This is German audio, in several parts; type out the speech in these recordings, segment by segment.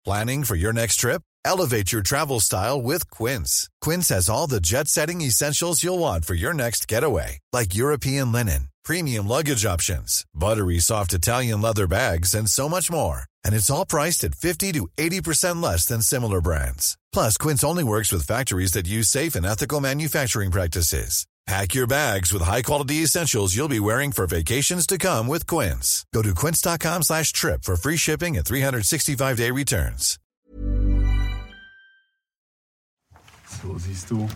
Planning for your next trip? Elevate your travel style with Quince. Quince has all the jet-setting essentials you'll want for your next getaway, like European linen, premium luggage options, buttery soft Italian leather bags, and so much more. And it's all priced at 50 to 80% less than similar brands. Plus, Quince only works with factories that use safe and ethical manufacturing practices. Pack your bags with high-quality essentials you'll be wearing for vacations to come with Quince. Go to quince.com/trip for free shipping and 365-day returns. So, siehst du.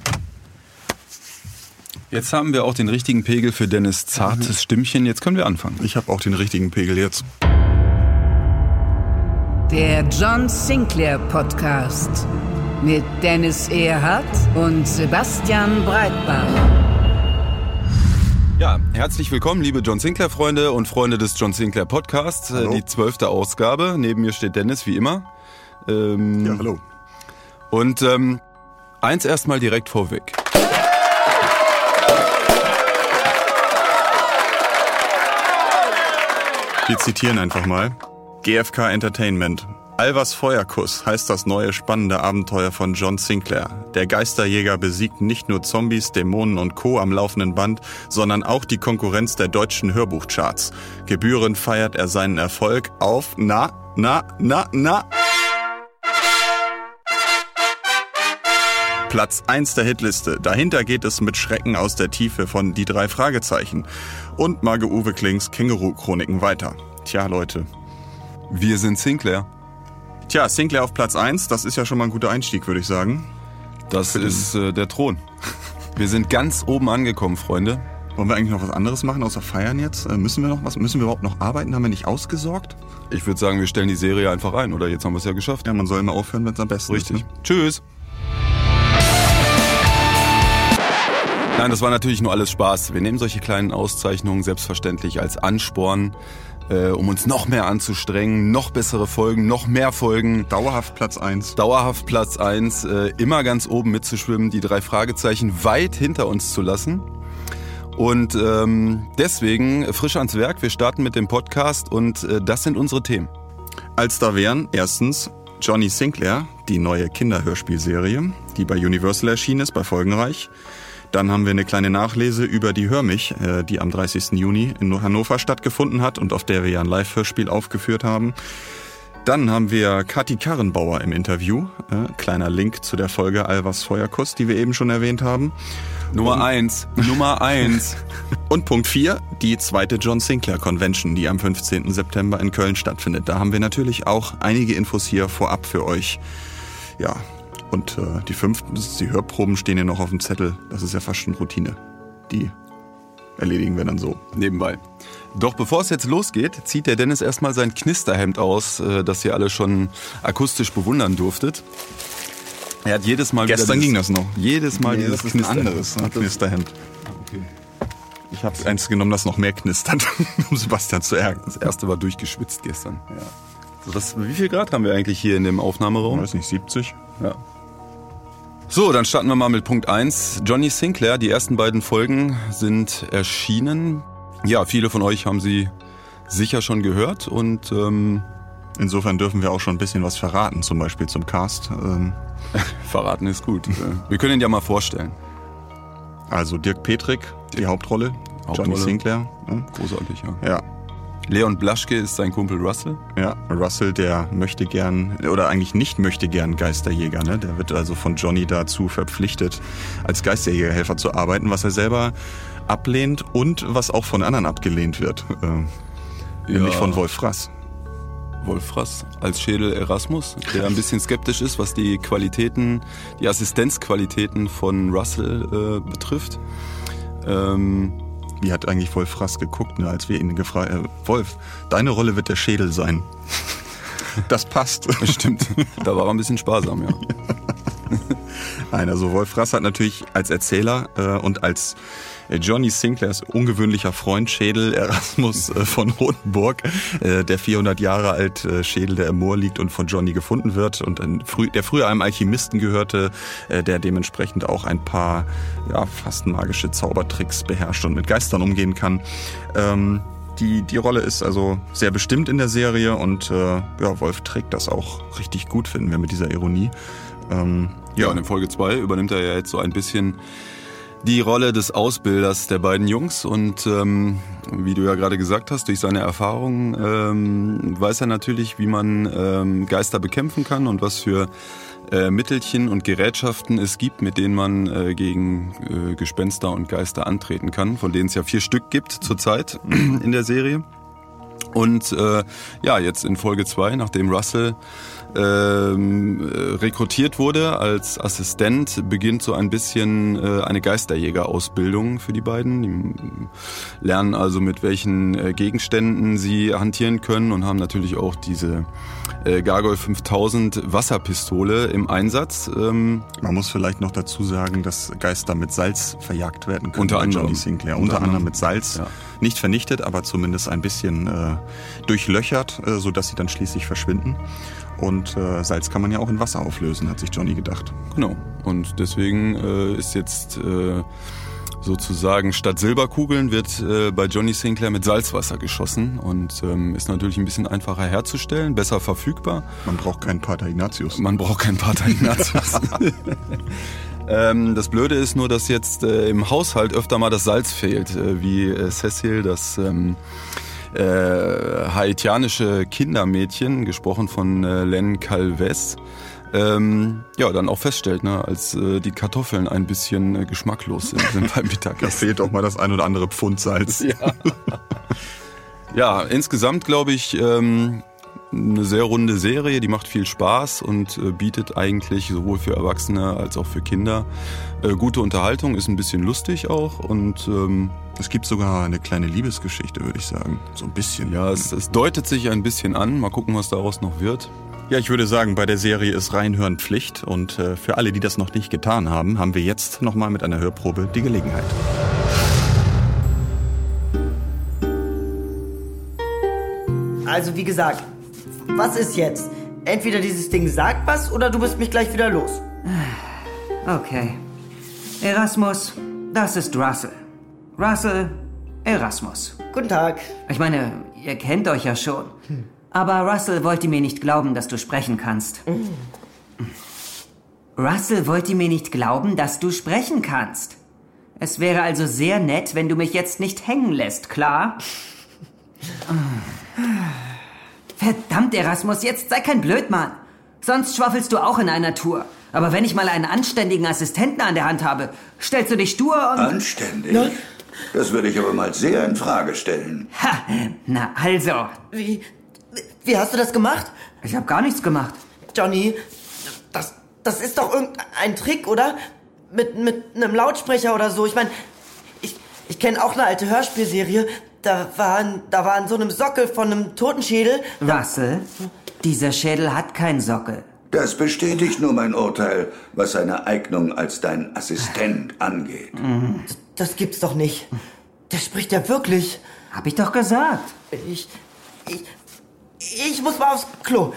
Jetzt haben wir auch den richtigen Pegel für Dennis' zartes Stimmchen. Jetzt können wir anfangen. Ich habe auch den richtigen Pegel jetzt. Der John Sinclair Podcast mit Dennis Erhardt und Sebastian Breitbach. Ja, herzlich willkommen, liebe John Sinclair-Freunde und Freunde des John Sinclair Podcasts. Hallo. Die 12. Ausgabe. Neben mir steht Dennis, wie immer. Ja, hallo. Und eins erstmal direkt vorweg. Wir zitieren einfach mal. GFK Entertainment. Alvas Feuerkuss heißt das neue spannende Abenteuer von John Sinclair. Der Geisterjäger besiegt nicht nur Zombies, Dämonen und Co. am laufenden Band, sondern auch die Konkurrenz der deutschen Hörbuchcharts. Gebührend feiert er seinen Erfolg auf Platz 1 der Hitliste. Dahinter geht es mit Schrecken aus der Tiefe von Die 3 Fragezeichen und Marge-Uwe Klings Känguru-Chroniken weiter. Tja, Leute. Wir sind Sinclair. Tja, Sinclair auf Platz 1, das ist ja schon mal ein guter Einstieg, würde ich sagen. Das ist der Thron. Wir sind ganz oben angekommen, Freunde. Wollen wir eigentlich noch was anderes machen, außer feiern jetzt? Müssen wir noch was? Müssen wir überhaupt noch arbeiten? Haben wir nicht ausgesorgt? Ich würde sagen, wir stellen die Serie einfach ein, oder? Jetzt haben wir es ja geschafft. Ja, man soll immer aufhören, wenn es am besten ist. Richtig. Tschüss. Nein, das war natürlich nur alles Spaß. Wir nehmen solche kleinen Auszeichnungen selbstverständlich als Ansporn, um uns noch mehr anzustrengen, noch bessere Folgen, noch mehr Folgen. Dauerhaft Platz 1. Dauerhaft Platz 1, immer ganz oben mitzuschwimmen, die 3 Fragezeichen weit hinter uns zu lassen. Und deswegen frisch ans Werk, wir starten mit dem Podcast und das sind unsere Themen. Als da wären erstens Johnny Sinclair, die neue Kinderhörspielserie, die bei Universal erschienen ist, bei Folgenreich. Dann haben wir eine kleine Nachlese über die Hör mich, die am 30. Juni in Hannover stattgefunden hat und auf der wir ja ein Live-Hörspiel aufgeführt haben. Dann haben wir Kathi Karrenbauer im Interview. Kleiner Link zu der Folge Alvas Feuerkuss, die wir eben schon erwähnt haben. Nummer 1. Und Punkt 4, die zweite John Sinclair Convention, die am 15. September in Köln stattfindet. Da haben wir natürlich auch einige Infos hier vorab für euch. Ja. Und die 5., die Hörproben stehen ja noch auf dem Zettel. Das ist ja fast schon Routine. Die erledigen wir dann so. Nebenbei. Doch bevor es jetzt losgeht, zieht der Dennis erstmal sein Knisterhemd aus, das ihr alle schon akustisch bewundern durftet. Er hat jedes Mal Gestern ging das noch. Jedes Mal dieses das ist ein anderes Knisterhemd. Okay. Ich habe eins genommen, das noch mehr knistert, um Sebastian zu ärgern. Das erste war durchgeschwitzt gestern. Ja. So, wie viel Grad haben wir eigentlich hier in dem Aufnahmeraum? Ich weiß nicht, 70? Ja. So, dann starten wir mal mit Punkt 1. Johnny Sinclair, die ersten beiden Folgen sind erschienen. Ja, viele von euch haben sie sicher schon gehört und insofern dürfen wir auch schon ein bisschen was verraten, zum Beispiel zum Cast. Verraten ist gut. Wir können ihn ja mal vorstellen. Also Dirk Petrik, die Hauptrolle. Johnny Sinclair. Großartig, ja. Ja. Leon Blaschke ist sein Kumpel Russell. Ja, Russell, der möchte gern, oder eigentlich nicht möchte gern Geisterjäger, ne? Der wird also von Johnny dazu verpflichtet, als Geisterjägerhelfer zu arbeiten, was er selber ablehnt und was auch von anderen abgelehnt wird. Nämlich von Wolf Frass. Wolf Frass als Schädel Erasmus, der ein bisschen skeptisch ist, was die Qualitäten, die Assistenzqualitäten von Russell betrifft. Wie hat eigentlich Wolf Frass geguckt, ne, als wir ihn gefragt haben, Wolf, deine Rolle wird der Schädel sein. Das passt. Stimmt, da war er ein bisschen sparsam, ja. Nein, also Wolf Frass hat natürlich als Erzähler und als Johnny Sinclairs ungewöhnlicher Freund Schädel Erasmus von Rotenburg, der 400 Jahre alt Schädel, der im Moor liegt und von Johnny gefunden wird und der früher einem Alchemisten gehörte, der dementsprechend auch ein paar fast magische Zaubertricks beherrscht und mit Geistern umgehen kann. Die Rolle ist also sehr bestimmt in der Serie und Wolf trägt das auch richtig gut, finden wir, mit dieser Ironie. Ja, und in Folge 2 übernimmt er ja jetzt so ein bisschen die Rolle des Ausbilders der beiden Jungs und wie du ja gerade gesagt hast, durch seine Erfahrungen weiß er natürlich, wie man Geister bekämpfen kann und was für Mittelchen und Gerätschaften es gibt, mit denen man gegen Gespenster und Geister antreten kann, von denen es ja 4 Stück gibt zurzeit in der Serie. Und jetzt in Folge 2, nachdem Russell rekrutiert wurde als Assistent, beginnt so ein bisschen eine Geisterjäger-Ausbildung für die beiden. Die lernen also, mit welchen Gegenständen sie hantieren können und haben natürlich auch diese Gargoyle 5000 Wasserpistole im Einsatz. Man muss vielleicht noch dazu sagen, dass Geister mit Salz verjagt werden können. Unter anderem. Johnny Sinclair. Unter anderem mit Salz. Ja. Nicht vernichtet, aber zumindest ein bisschen durchlöchert, sodass sie dann schließlich verschwinden. Und Salz kann man ja auch in Wasser auflösen, hat sich Johnny gedacht. Genau. Und deswegen ist jetzt sozusagen statt Silberkugeln wird bei Johnny Sinclair mit Salzwasser geschossen und ist natürlich ein bisschen einfacher herzustellen, besser verfügbar. Man braucht keinen Pater Ignatius. Das Blöde ist nur, dass jetzt im Haushalt öfter mal das Salz fehlt, wie Cecil, das haitianische Kindermädchen, gesprochen von Len Calves, dann auch feststellt, als die Kartoffeln ein bisschen geschmacklos sind beim Mittagessen. Da fehlt auch mal das ein oder andere Pfund Salz. Ja, insgesamt glaube ich eine sehr runde Serie, die macht viel Spaß und bietet eigentlich sowohl für Erwachsene als auch für Kinder gute Unterhaltung, ist ein bisschen lustig auch und es gibt sogar eine kleine Liebesgeschichte, würde ich sagen. So ein bisschen. Ja, es deutet sich ein bisschen an. Mal gucken, was daraus noch wird. Ja, ich würde sagen, bei der Serie ist Reinhören Pflicht. Und für alle, die das noch nicht getan haben, haben wir jetzt nochmal mit einer Hörprobe die Gelegenheit. Also wie gesagt, was ist jetzt? Entweder dieses Ding sagt was oder du bist mich gleich wieder los. Okay. Erasmus, das ist Russell. Russell, Erasmus. Guten Tag. Ich meine, ihr kennt euch ja schon. Aber Russell wollte mir nicht glauben, dass du sprechen kannst. Russell wollte mir nicht glauben, dass du sprechen kannst. Es wäre also sehr nett, wenn du mich jetzt nicht hängen lässt, klar? Verdammt, Erasmus, jetzt sei kein Blödmann. Sonst schwaffelst du auch in einer Tour. Aber wenn ich mal einen anständigen Assistenten an der Hand habe, stellst du dich stur und... Anständig? Ja. Das würde ich aber mal sehr in Frage stellen. Ha, na also. Wie hast du das gemacht? Ich habe gar nichts gemacht. Johnny, das ist doch irgendein Trick, oder? Mit einem Lautsprecher oder so. Ich meine, ich kenne auch eine alte Hörspielserie. Da war an so einem Sockel von einem Totenschädel... Russell, dieser Schädel hat keinen Sockel. Das bestätigt nur mein Urteil, was seine Eignung als dein Assistent angeht. Das gibt's doch nicht. Der spricht ja wirklich. Hab ich doch gesagt. Ich muss mal aufs Klo.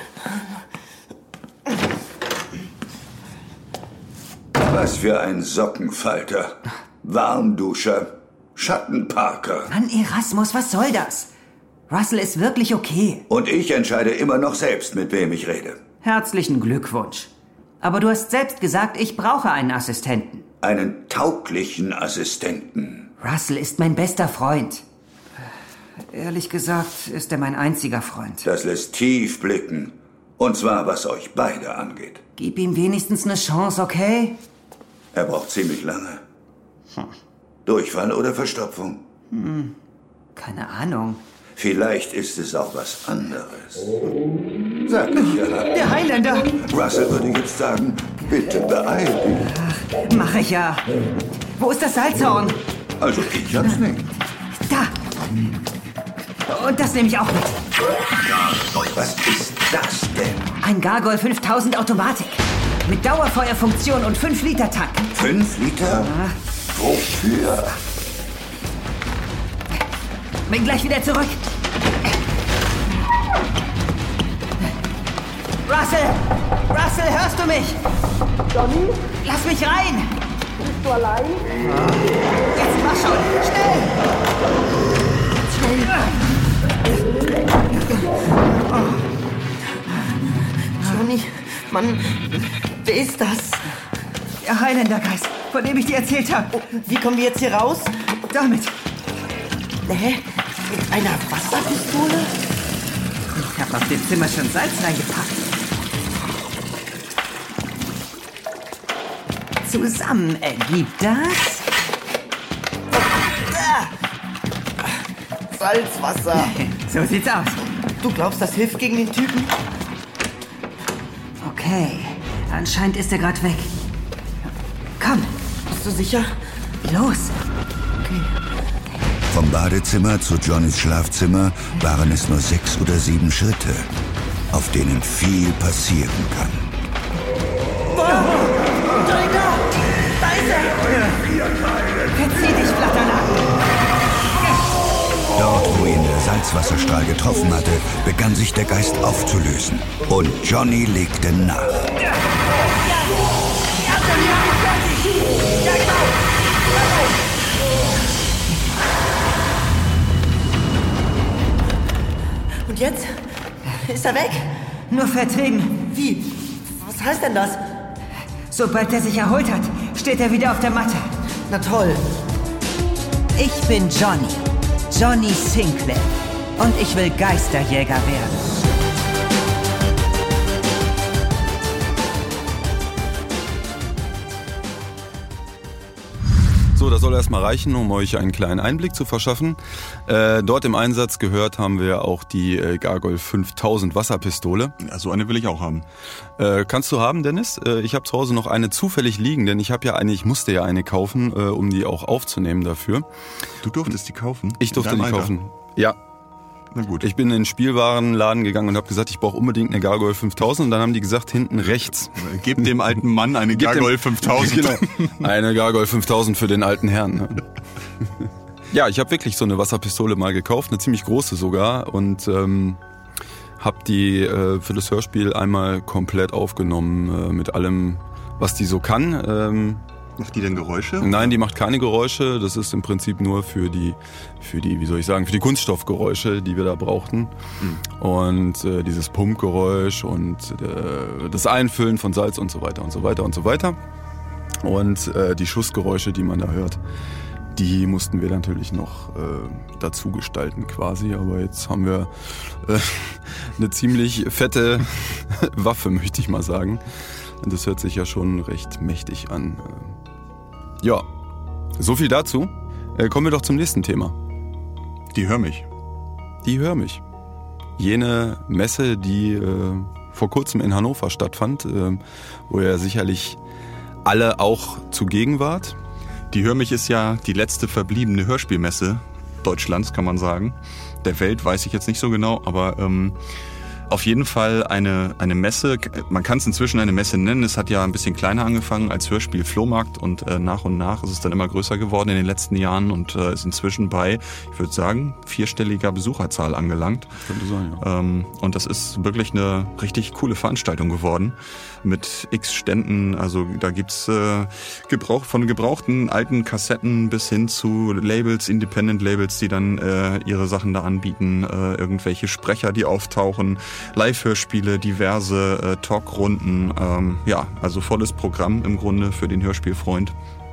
Was für ein Sockenfalter. Warmduscher. Schattenparker. Mann, Erasmus, was soll das? Russell ist wirklich okay. Und ich entscheide immer noch selbst, mit wem ich rede. Herzlichen Glückwunsch. Aber du hast selbst gesagt, ich brauche einen Assistenten. Einen tauglichen Assistenten. Russell ist mein bester Freund. Ehrlich gesagt ist er mein einziger Freund. Das lässt tief blicken. Und zwar, was euch beide angeht. Gib ihm wenigstens eine Chance, okay? Er braucht ziemlich lange. Durchfall oder Verstopfung? Keine Ahnung. Vielleicht ist es auch was anderes. Sag ich ja. Der Highlander! Russell würde jetzt sagen, bitte beeil dich. Ach, mach ich ja. Wo ist das Salzhorn? Also ich hab's nicht. Da! Und das nehme ich auch mit. Was ist das denn? Ein Gargoyle 5000 Automatik. Mit Dauerfeuerfunktion und 5-Liter-Tank. 5 Liter? Wofür? Bin gleich wieder zurück. Russell, hörst du mich? Johnny? Lass mich rein. Bist du allein? Jetzt mach schon. Schnell. Johnny, Mann, wer ist das? Der Highlander-Geist, von dem ich dir erzählt habe. Oh, wie kommen wir jetzt hier raus? Damit. Hä? Mit einer Wasserpistole? Ich habe auf dem Zimmer schon Salz reingepackt. Zusammen ergibt das... Salzwasser. So sieht's aus. Du glaubst, das hilft gegen den Typen? Okay, anscheinend ist er gerade weg. Komm, Bist du sicher? los. Okay. Vom Badezimmer zu Johnnys Schlafzimmer waren es nur 6 oder 7 Schritte, auf denen viel passieren kann. Johnny, da ist er! Verzieh dich, Flatterlaken. Dort, wo ihn der Salzwasserstrahl getroffen hatte, begann sich der Geist aufzulösen. Und Johnny legte nach. Und jetzt? Ist er weg? Nur vertrieben. Wie? Was heißt denn das? Sobald er sich erholt hat, steht er wieder auf der Matte. Na toll. Ich bin Johnny Sinclair. Und ich will Geisterjäger werden. So, das soll erstmal reichen, um euch einen kleinen Einblick zu verschaffen. Dort im Einsatz gehört haben wir auch die Gargoyle 5000 Wasserpistole. Ja, so eine will ich auch haben. Kannst du haben, Dennis? Ich habe zu Hause noch eine zufällig liegen, denn ich musste ja eine kaufen, um die auch aufzunehmen dafür. Du durftest die kaufen? Ich durfte die kaufen. Ja. Na gut. Ich bin in den Spielwarenladen gegangen und habe gesagt, ich brauche unbedingt eine Gargoyle 5000 und dann haben die gesagt, hinten rechts. Gib dem alten Mann eine Gargoyle 5000. Genau, eine Gargoyle 5000 für den alten Herrn. Ja, ich habe wirklich so eine Wasserpistole mal gekauft, eine ziemlich große sogar und habe die für das Hörspiel einmal komplett aufgenommen mit allem, was die so kann. Macht die denn Geräusche? Nein, die macht keine Geräusche. Das ist im Prinzip nur für die, wie soll ich sagen, für die Kunststoffgeräusche, die wir da brauchten. Und dieses Pumpgeräusch und das Einfüllen von Salz und so weiter und so weiter und so weiter. Und die Schussgeräusche, die man da hört, die mussten wir natürlich noch dazu gestalten quasi. Aber jetzt haben wir eine ziemlich fette Waffe, möchte ich mal sagen. Und das hört sich ja schon recht mächtig an. Ja, so viel dazu. Kommen wir doch zum nächsten Thema. Die Hörmich. Die Hörmich. Jene Messe, die vor kurzem in Hannover stattfand, wo ihr sicherlich alle auch zugegen wart. Die Hörmich ist ja die letzte verbliebene Hörspielmesse Deutschlands, kann man sagen. Der Welt weiß ich jetzt nicht so genau, aber auf jeden Fall eine Messe. Man kann es inzwischen eine Messe nennen. Es hat ja ein bisschen kleiner angefangen als Hörspiel-Flohmarkt und nach ist es dann immer größer geworden in den letzten Jahren und ist inzwischen bei, ich würde sagen, 4-stelliger Besucherzahl angelangt. Könnte sein, ja. Und das ist wirklich eine richtig coole Veranstaltung geworden mit x Ständen. Also da gibt's von gebrauchten alten Kassetten bis hin zu Labels, Independent Labels, die dann ihre Sachen da anbieten, irgendwelche Sprecher, die auftauchen, Live-Hörspiele, diverse Talkrunden, also volles Programm im Grunde für den Hörspielfreund.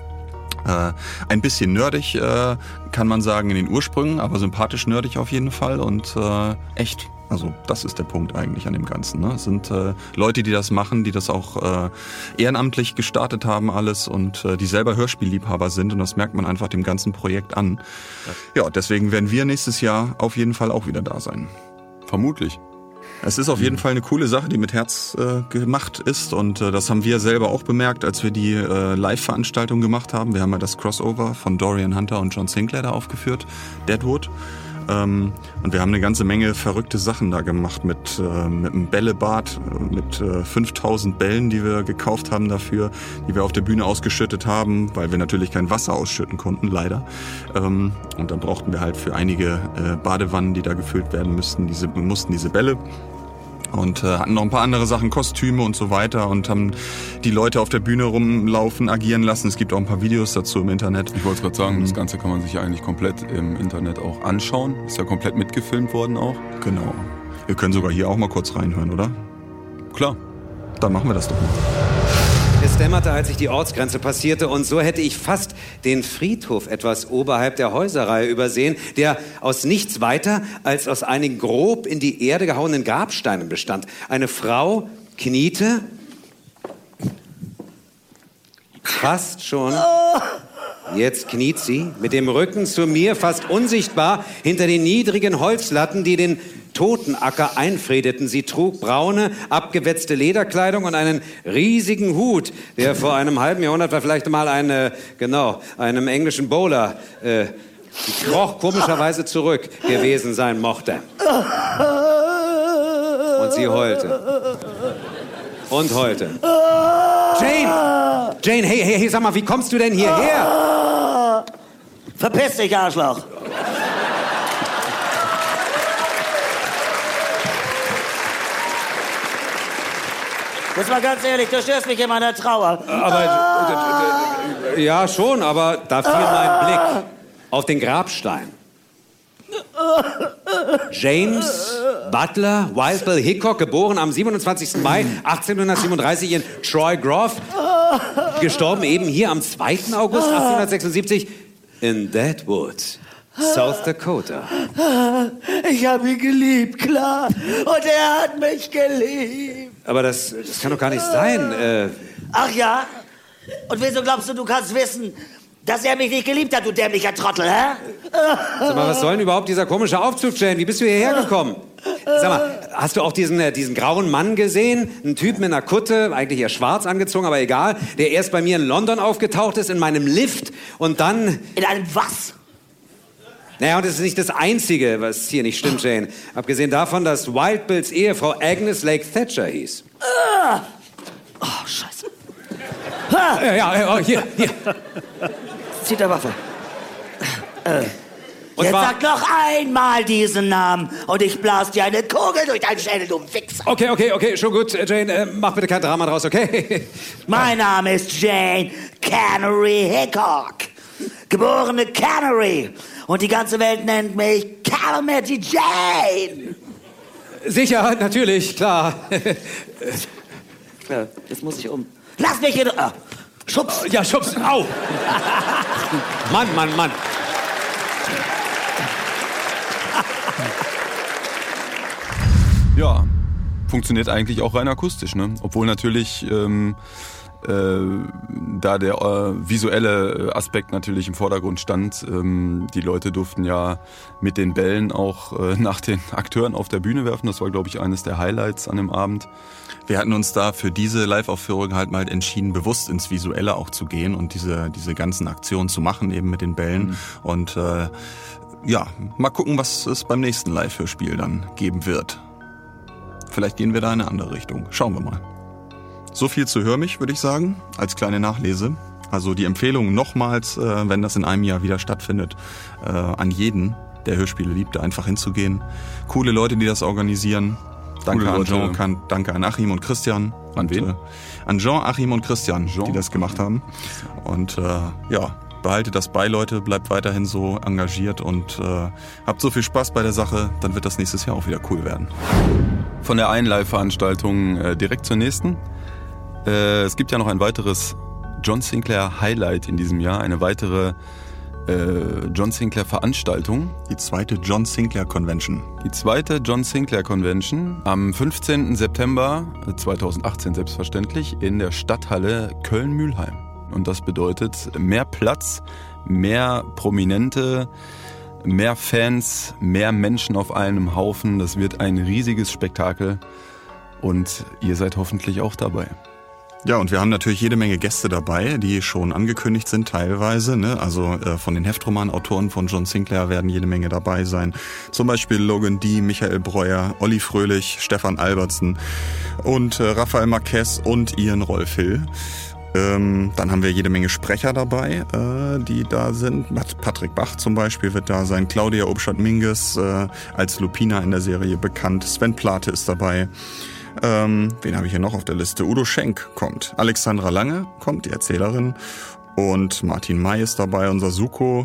Ein bisschen nerdig, kann man sagen, in den Ursprüngen, aber sympathisch nerdig auf jeden Fall und echt. Also das ist der Punkt eigentlich an dem Ganzen. Ne? Es sind Leute, die das machen, die das auch ehrenamtlich gestartet haben alles und die selber Hörspielliebhaber sind und das merkt man einfach dem ganzen Projekt an. Ja, deswegen werden wir nächstes Jahr auf jeden Fall auch wieder da sein. Vermutlich. Es ist auf jeden Fall eine coole Sache, die mit Herz gemacht ist und das haben wir selber auch bemerkt, als wir die Live-Veranstaltung gemacht haben. Wir haben ja das Crossover von Dorian Hunter und John Sinclair da aufgeführt, Deadwood. Und wir haben eine ganze Menge verrückte Sachen da gemacht mit einem Bällebad, mit 5000 Bällen, die wir gekauft haben dafür, die wir auf der Bühne ausgeschüttet haben, weil wir natürlich kein Wasser ausschütten konnten, leider. Und dann brauchten wir halt für einige Badewannen, die da gefüllt werden mussten diese Bälle. Und hatten noch ein paar andere Sachen, Kostüme und so weiter und haben die Leute auf der Bühne rumlaufen, agieren lassen. Es gibt auch ein paar Videos dazu im Internet. Ich wollte gerade sagen, das Ganze kann man sich ja eigentlich komplett im Internet auch anschauen. Ist ja komplett mitgefilmt worden auch. Genau. Wir können sogar hier auch mal kurz reinhören, oder? Klar. Dann machen wir das doch mal. Es dämmerte, als ich die Ortsgrenze passierte, und so hätte ich fast den Friedhof etwas oberhalb der Häuserreihe übersehen, der aus nichts weiter als aus einigen grob in die Erde gehauenen Grabsteinen bestand. Eine Frau kniete fast schon. Jetzt kniet sie mit dem Rücken zu mir, fast unsichtbar, hinter den niedrigen Holzlatten, die den Totenacker einfriedeten. Sie trug braune, abgewetzte Lederkleidung und einen riesigen Hut, der vor einem halben Jahrhundert vielleicht mal einem englischen Bowler kroch komischerweise zurück gewesen sein mochte. Und sie heulte. Und heulte. Jane, hey, sag mal, wie kommst du denn hierher? Verpiss dich, Arschloch! Jetzt mal ganz ehrlich, du störst mich in meiner Trauer. Aber, ja schon, aber da fiel mein Blick auf den Grabstein. James Butler Wild Bill Hickok, geboren am 27. Mai 1837 in Troy Grove, gestorben eben hier am 2. August 1876 in Deadwood, South Dakota. Ich habe ihn geliebt, klar. Und er hat mich geliebt. Aber das kann doch gar nicht sein. Ach ja? Und wieso glaubst du kannst wissen, dass er mich nicht geliebt hat, du dämlicher Trottel, hä? Sag mal, was soll denn überhaupt dieser komische Aufzug, Jane? Wie bist du hierher gekommen? Sag mal, hast du auch diesen grauen Mann gesehen? Einen Typ mit einer Kutte, eigentlich eher schwarz angezogen, aber egal, der erst bei mir in London aufgetaucht ist, in meinem Lift und dann... In einem was? Naja, und das ist nicht das Einzige, was hier nicht stimmt, Jane. Abgesehen davon, dass Wild Bills Ehefrau Agnes Lake Thatcher hieß. Oh, Scheiße. Hier. Zieht der Waffe. Und jetzt sag noch einmal diesen Namen und ich blas dir eine Kugel durch deinen Schädel, du Wichser. Okay, schon gut, Jane. Mach bitte kein Drama draus, okay? Mein Name ist Jane Canary Hickok. Geborene Canary. Und die ganze Welt nennt mich Calamity Jane. Sicher, natürlich, klar. Jetzt muss ich um. Lass mich hier... Schubs. Ja, schubs. Au. Mann. Ja, funktioniert eigentlich auch rein akustisch, ne? Obwohl natürlich da der visuelle Aspekt natürlich im Vordergrund stand. Die Leute durften ja mit den Bällen auch nach den Akteuren auf der Bühne werfen. Das war, glaube ich, eines der Highlights an dem Abend. Wir hatten uns da für diese Live-Aufführung halt mal entschieden, bewusst ins Visuelle auch zu gehen und diese ganzen Aktionen zu machen, eben mit den Bällen. Mhm. Und mal gucken, was es beim nächsten Live-Hörspiel dann geben wird. Vielleicht gehen wir da in eine andere Richtung. Schauen wir mal. So viel zu Hör mich, würde ich sagen, als kleine Nachlese. Also die Empfehlung nochmals, wenn das in einem Jahr wieder stattfindet, an jeden, der Hörspiele liebt, einfach hinzugehen. Coole Leute, die das organisieren. Danke an Jean, danke an Achim und Christian. An wen? An Jean, Achim und Christian, die das gemacht haben. Und behaltet das bei, Leute, bleibt weiterhin so engagiert und habt so viel Spaß bei der Sache, dann wird das nächstes Jahr auch wieder cool werden. Von der einen Live-Veranstaltung direkt zur nächsten. Es gibt ja noch ein weiteres John Sinclair Highlight in diesem Jahr, eine weitere John Sinclair Veranstaltung. Die zweite John Sinclair Convention. Die zweite John Sinclair Convention am 15. September 2018 selbstverständlich in der Stadthalle Köln-Mühlheim. Und das bedeutet mehr Platz, mehr Prominente, mehr Fans, mehr Menschen auf einem Haufen. Das wird ein riesiges Spektakel und ihr seid hoffentlich auch dabei. Ja, und wir haben natürlich jede Menge Gäste dabei, die schon angekündigt sind teilweise. Ne? Also von den Heftromanautoren von John Sinclair werden jede Menge dabei sein. Zum Beispiel Logan D., Michael Breuer, Olli Fröhlich, Stefan Albertsen und Raphael Marquez und Ian Rolf Hill. Dann haben wir jede Menge Sprecher dabei, die da sind. Patrick Bach zum Beispiel wird da sein. Claudia Obstadt-Minges, als Lupina in der Serie bekannt. Sven Plate ist dabei. Wen habe ich hier noch auf der Liste? Udo Schenk kommt. Alexandra Lange kommt, die Erzählerin. Und Martin May ist dabei, unser Suko.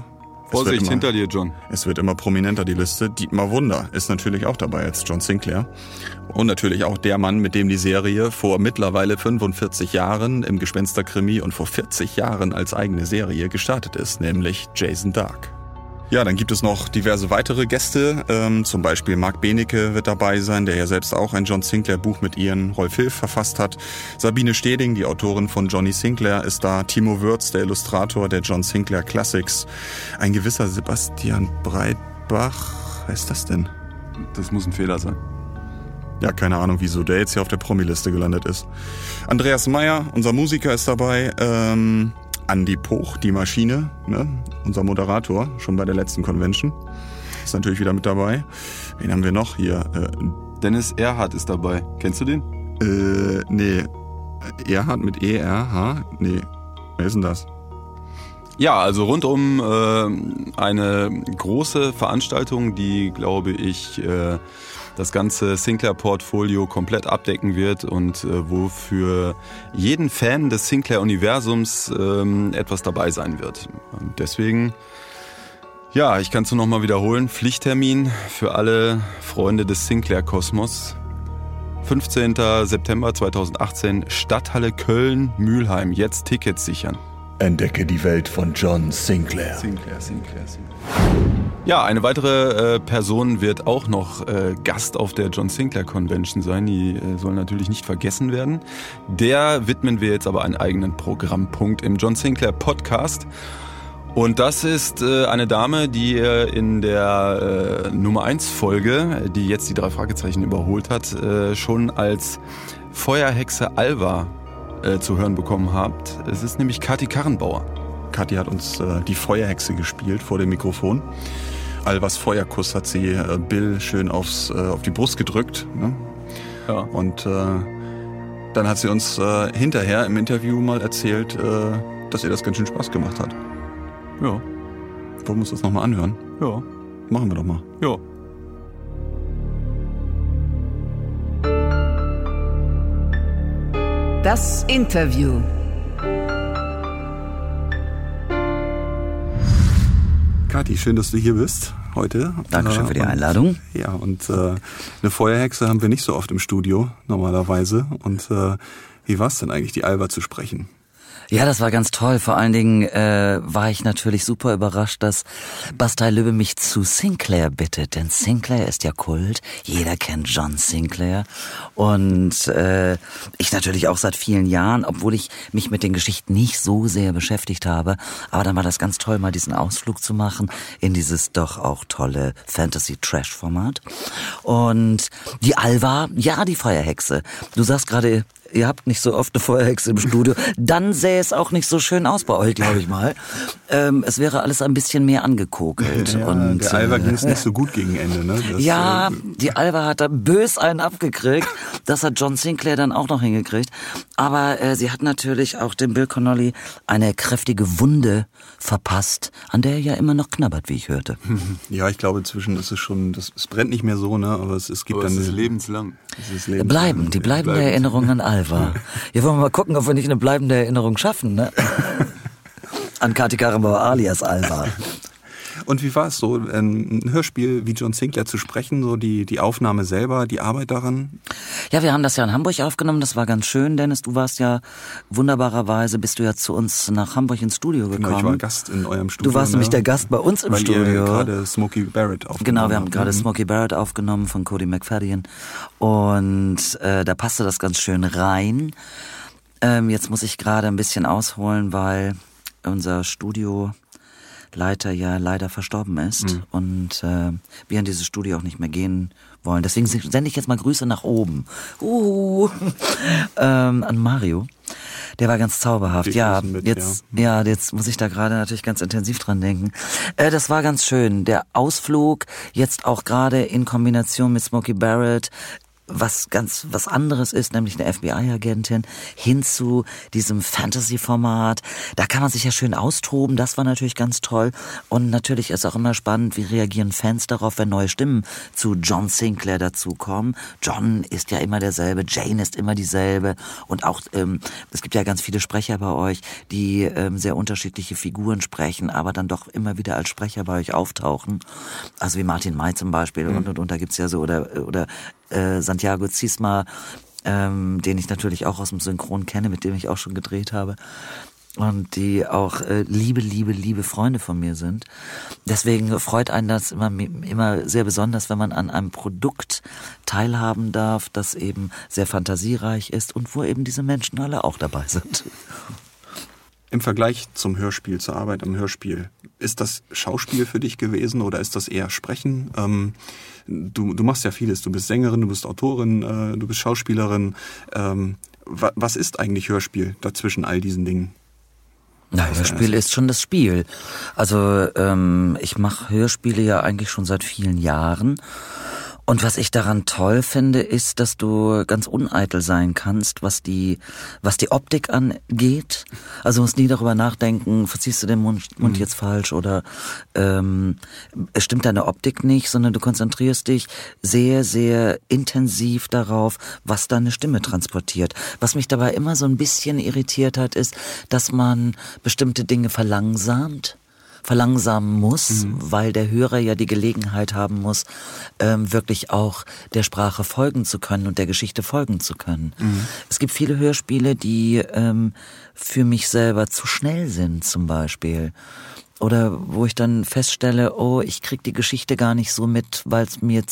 Vorsicht, hinter dir, John. Es wird immer prominenter, die Liste. Dietmar Wunder ist natürlich auch dabei als John Sinclair. Und natürlich auch der Mann, mit dem die Serie vor mittlerweile 45 Jahren im Gespensterkrimi und vor 40 Jahren als eigene Serie gestartet ist, nämlich Jason Dark. Ja, dann gibt es noch diverse weitere Gäste, zum Beispiel Marc Benecke wird dabei sein, der ja selbst auch ein John Sinclair-Buch mit Ian Rolf Hilf verfasst hat. Sabine Steding, die Autorin von Johnny Sinclair, ist da. Timo Würz, der Illustrator der John Sinclair Classics. Ein gewisser Sebastian Breitbach, wer ist das denn? Das muss ein Fehler sein. Ja, keine Ahnung, wieso der jetzt hier auf der Promiliste gelandet ist. Andreas Meyer, unser Musiker, ist dabei. Andi Poch, die Maschine, ne? Unser Moderator, schon bei der letzten Convention. Ist natürlich wieder mit dabei. Wen haben wir noch hier? Dennis Erhardt ist dabei. Kennst du den? Nee. Erhardt mit E-R-H? Nee. Wer ist denn das? Ja, also rund um eine große Veranstaltung, die, glaube ich, das ganze Sinclair-Portfolio komplett abdecken wird und wo für jeden Fan des Sinclair-Universums etwas dabei sein wird. Und deswegen, ja, ich kann es nur noch mal wiederholen, Pflichttermin für alle Freunde des Sinclair-Kosmos. 15. September 2018, Stadthalle Köln-Mülheim. Jetzt Tickets sichern. Entdecke die Welt von John Sinclair. Sinclair. Ja, eine weitere Person wird auch noch Gast auf der John Sinclair Convention sein. Die soll natürlich nicht vergessen werden. Der widmen wir jetzt aber einen eigenen Programmpunkt im John Sinclair Podcast. Und das ist eine Dame, die in der Nummer 1 Folge, die jetzt die 3 Fragezeichen überholt hat, schon als Feuerhexe Alva zu hören bekommen habt. Es ist nämlich Kathi Karrenbauer. Kathi hat uns die Feuerhexe gespielt vor dem Mikrofon. Alvas Feuerkuss hat sie Bill schön auf die Brust gedrückt. Ne? Ja. Und dann hat sie uns hinterher im Interview mal erzählt, dass ihr das ganz schön Spaß gemacht hat. Ja. Wollen wir uns das nochmal anhören? Ja. Machen wir doch mal. Ja. Das Interview. Kathi, schön, dass du hier bist heute. Dankeschön für die Einladung. Ja, und eine Feuerhexe haben wir nicht so oft im Studio normalerweise. Und wie war es denn eigentlich, die Alva zu sprechen? Ja, das war ganz toll. Vor allen Dingen war ich natürlich super überrascht, dass Bastei Lübbe mich zu Sinclair bittet. Denn Sinclair ist ja Kult. Jeder kennt John Sinclair. Und ich natürlich auch seit vielen Jahren, obwohl ich mich mit den Geschichten nicht so sehr beschäftigt habe. Aber dann war das ganz toll, mal diesen Ausflug zu machen in dieses doch auch tolle Fantasy-Trash-Format. Und die Alva, ja, die Feuerhexe. Du sagst gerade, ihr habt nicht so oft eine Feuerhexe im Studio, dann sähe es auch nicht so schön aus bei euch, glaube ich mal. Es wäre alles ein bisschen mehr angekokelt. Ja, und der Alva ging es nicht so gut gegen Ende, ne? Die Alva hat da bös einen abgekriegt. Das hat John Sinclair dann auch noch hingekriegt. Aber sie hat natürlich auch dem Bill Connolly eine kräftige Wunde verpasst, an der er ja immer noch knabbert, wie ich hörte. Ja, ich glaube, inzwischen ist es schon, es brennt nicht mehr so, ne? Aber es gibt aber dann... Es ist lebenslang. Die bleibende Erinnerung an Alva. Hier wollen wir mal gucken, ob wir nicht eine bleibende Erinnerung schaffen, ne? An Kathi Karrenbauer alias Alva. Und wie war es so, ein Hörspiel wie John Sinclair zu sprechen, so die Aufnahme selber, die Arbeit daran? Ja, wir haben das ja in Hamburg aufgenommen, das war ganz schön, Dennis, du warst ja wunderbarerweise, bist du ja zu uns nach Hamburg ins Studio gekommen. Genau, ich war Gast in eurem Studio. Du warst nämlich der Gast bei uns im Studio. Weil ihr gerade Smokey Barrett aufgenommen. Genau, wir haben gerade Smokey Barrett aufgenommen von Cody McFadden und da passte das ganz schön rein. Jetzt muss ich gerade ein bisschen ausholen, weil unser Studioleiter ja leider verstorben ist und wir in dieses Studio auch nicht mehr gehen wollen. Deswegen sende ich jetzt mal Grüße nach oben. An Mario. Der war ganz zauberhaft. Jetzt muss ich da gerade natürlich ganz intensiv dran denken. Das war ganz schön. Der Ausflug, jetzt auch gerade in Kombination mit Smokey Barrett, was anderes ist, nämlich eine FBI-Agentin, hin zu diesem Fantasy-Format. Da kann man sich ja schön austoben, das war natürlich ganz toll. Und natürlich ist auch immer spannend, wie reagieren Fans darauf, wenn neue Stimmen zu John Sinclair dazukommen. John ist ja immer derselbe, Jane ist immer dieselbe. Und auch, es gibt ja ganz viele Sprecher bei euch, die sehr unterschiedliche Figuren sprechen, aber dann doch immer wieder als Sprecher bei euch auftauchen. Also wie Martin May zum Beispiel und da gibt's ja so, oder Santiago Ziesma, den ich natürlich auch aus dem Synchron kenne, mit dem ich auch schon gedreht habe. Und die auch liebe Freunde von mir sind. Deswegen freut einen das immer sehr besonders, wenn man an einem Produkt teilhaben darf, das eben sehr fantasiereich ist und wo eben diese Menschen alle auch dabei sind. Im Vergleich zum Hörspiel, zur Arbeit am Hörspiel, ist das Schauspiel für dich gewesen oder ist das eher Sprechen? Du machst ja vieles, du bist Sängerin, du bist Autorin, du bist Schauspielerin. Was ist eigentlich Hörspiel dazwischen all diesen Dingen? Na, Hörspiel ist schon das Spiel. Also ich mache Hörspiele ja eigentlich schon seit vielen Jahren. Und was ich daran toll finde, ist, dass du ganz uneitel sein kannst, was die Optik angeht. Also musst nie darüber nachdenken, verziehst du den Mund jetzt falsch oder es stimmt deine Optik nicht, sondern du konzentrierst dich sehr, sehr intensiv darauf, was deine Stimme transportiert. Was mich dabei immer so ein bisschen irritiert hat, ist, dass man bestimmte Dinge verlangsamen muss, weil der Hörer ja die Gelegenheit haben muss, wirklich auch der Sprache folgen zu können und der Geschichte folgen zu können. Es gibt viele Hörspiele, die für mich selber zu schnell sind zum Beispiel. Oder wo ich dann feststelle, ich krieg die Geschichte gar nicht so mit, weil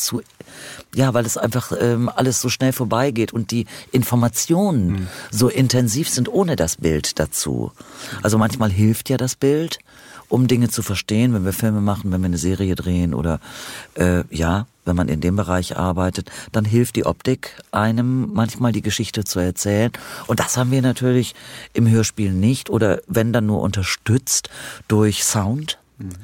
es einfach alles so schnell vorbeigeht und die Informationen so intensiv sind ohne das Bild dazu. Also manchmal hilft ja das Bild, um Dinge zu verstehen, wenn wir Filme machen, wenn wir eine Serie drehen oder wenn man in dem Bereich arbeitet, dann hilft die Optik einem manchmal die Geschichte zu erzählen. Und das haben wir natürlich im Hörspiel nicht oder wenn dann nur unterstützt durch Sound.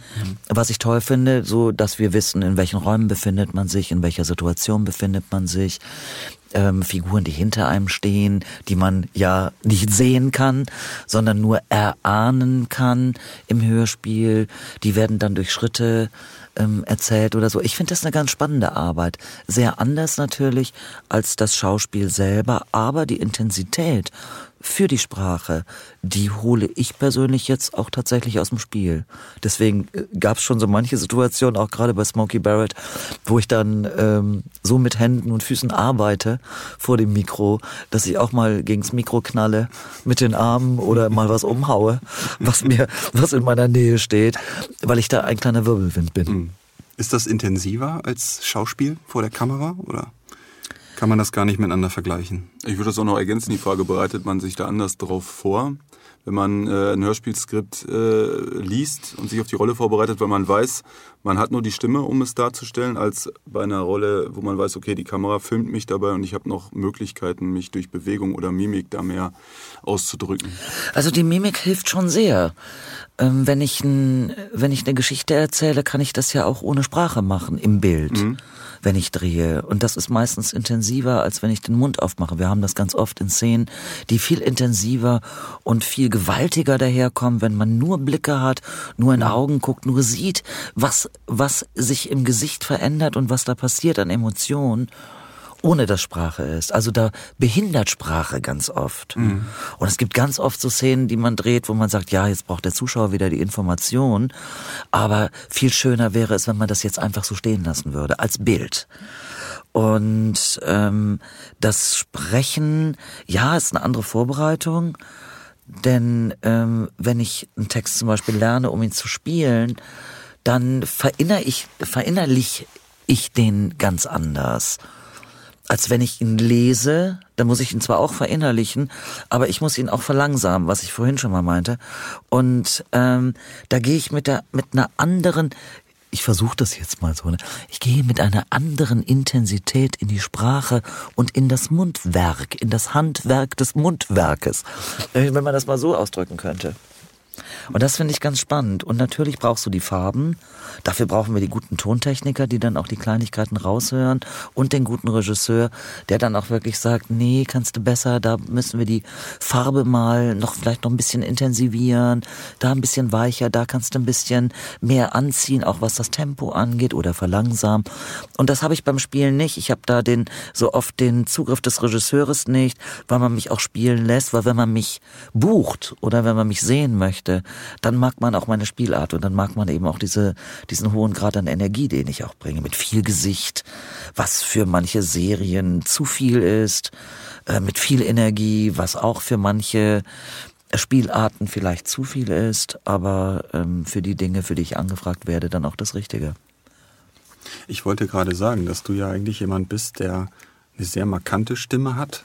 Was ich toll finde, so dass wir wissen, in welchen Räumen befindet man sich, in welcher Situation befindet man sich. Figuren, die hinter einem stehen, die man ja nicht sehen kann, sondern nur erahnen kann im Hörspiel. Die werden dann durch Schritte erzählt oder so. Ich finde das eine ganz spannende Arbeit. Sehr anders natürlich als das Schauspiel selber, aber die Intensität für die Sprache, die hole ich persönlich jetzt auch tatsächlich aus dem Spiel. Deswegen gab es schon so manche Situationen, auch gerade bei Smokey Barrett, wo ich dann so mit Händen und Füßen arbeite vor dem Mikro, dass ich auch mal gegens Mikro knalle mit den Armen oder mal was umhaue, was in meiner Nähe steht, weil ich da ein kleiner Wirbelwind bin. Ist das intensiver als Schauspiel vor der Kamera oder kann man das gar nicht miteinander vergleichen? Ich würde das auch noch ergänzen, die Frage, bereitet man sich da anders drauf vor? Wenn man ein Hörspielskript liest und sich auf die Rolle vorbereitet, weil man weiß, man hat nur die Stimme, um es darzustellen, als bei einer Rolle, wo man weiß, okay, die Kamera filmt mich dabei und ich habe noch Möglichkeiten, mich durch Bewegung oder Mimik da mehr auszudrücken. Also die Mimik hilft schon sehr. Wenn ich eine Geschichte erzähle, kann ich das ja auch ohne Sprache machen, im Bild. Wenn ich drehe. Und das ist meistens intensiver, als wenn ich den Mund aufmache. Wir haben das ganz oft in Szenen, die viel intensiver und viel gewaltiger daherkommen, wenn man nur Blicke hat, nur in Augen guckt, nur sieht, was sich im Gesicht verändert und was da passiert an Emotionen, ohne dass Sprache ist. Also da behindert Sprache ganz oft. Und es gibt ganz oft so Szenen, die man dreht, wo man sagt, ja, jetzt braucht der Zuschauer wieder die Information. Aber viel schöner wäre es, wenn man das jetzt einfach so stehen lassen würde, als Bild. Und das Sprechen, ja, ist eine andere Vorbereitung. Denn wenn ich einen Text zum Beispiel lerne, um ihn zu spielen, dann verinnerliche ich den ganz anders. Als wenn ich ihn lese, dann muss ich ihn zwar auch verinnerlichen, aber ich muss ihn auch verlangsamen, was ich vorhin schon mal meinte. Und da gehe ich mit einer anderen, ich versuche das jetzt mal so, ich gehe mit einer anderen Intensität in die Sprache und in das Mundwerk, in das Handwerk des Mundwerkes, wenn man das mal so ausdrücken könnte. Und das finde ich ganz spannend. Und natürlich brauchst du die Farben. Dafür brauchen wir die guten Tontechniker, die dann auch die Kleinigkeiten raushören. Und den guten Regisseur, der dann auch wirklich sagt, nee, kannst du besser, da müssen wir die Farbe mal vielleicht noch ein bisschen intensivieren, da ein bisschen weicher, da kannst du ein bisschen mehr anziehen, auch was das Tempo angeht oder verlangsamen. Und das habe ich beim Spielen nicht. Ich habe da so oft den Zugriff des Regisseurs nicht, weil man mich auch spielen lässt, weil wenn man mich bucht oder wenn man mich sehen möchte, dann mag man auch meine Spielart und dann mag man eben auch diesen hohen Grad an Energie, den ich auch bringe, mit viel Gesicht, was für manche Serien zu viel ist, mit viel Energie, was auch für manche Spielarten vielleicht zu viel ist, aber für die Dinge, für die ich angefragt werde, dann auch das Richtige. Ich wollte gerade sagen, dass du ja eigentlich jemand bist, der eine sehr markante Stimme hat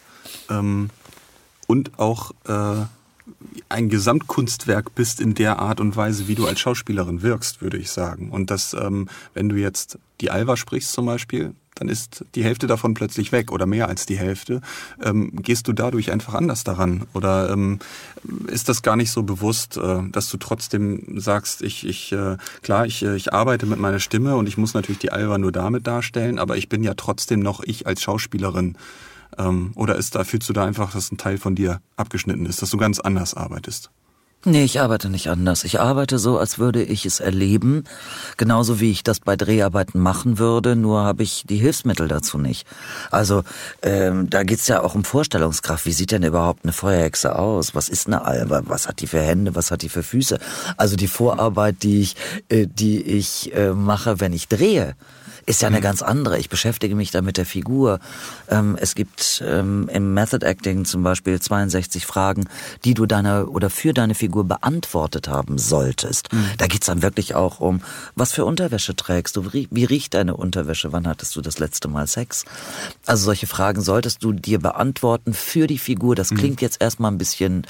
und auch ein Gesamtkunstwerk bist in der Art und Weise, wie du als Schauspielerin wirkst, würde ich sagen. Und dass, wenn du jetzt die Alva sprichst zum Beispiel, dann ist die Hälfte davon plötzlich weg oder mehr als die Hälfte. Gehst du dadurch einfach anders daran? Oder ist das gar nicht so bewusst, dass du trotzdem sagst, ich arbeite mit meiner Stimme und ich muss natürlich die Alva nur damit darstellen, aber ich bin ja trotzdem noch ich als Schauspielerin. Oder fühlst du da einfach, dass ein Teil von dir abgeschnitten ist, dass du ganz anders arbeitest? Nee, ich arbeite nicht anders. Ich arbeite so, als würde ich es erleben, genauso wie ich das bei Dreharbeiten machen würde, nur habe ich die Hilfsmittel dazu nicht. Also da geht's ja auch um Vorstellungskraft. Wie sieht denn überhaupt eine Feuerhexe aus? Was ist eine Alva? Was hat die für Hände? Was hat die für Füße? Also die Vorarbeit, die ich mache, wenn ich drehe, ist ja eine ganz andere. Ich beschäftige mich da mit der Figur. Es gibt im Method Acting zum Beispiel 62 Fragen, die du für deine Figur beantwortet haben solltest. Da geht's dann wirklich auch um, was für Unterwäsche trägst du? Wie riecht deine Unterwäsche? Wann hattest du das letzte Mal Sex? Also solche Fragen solltest du dir beantworten für die Figur. Das klingt jetzt erstmal ein bisschen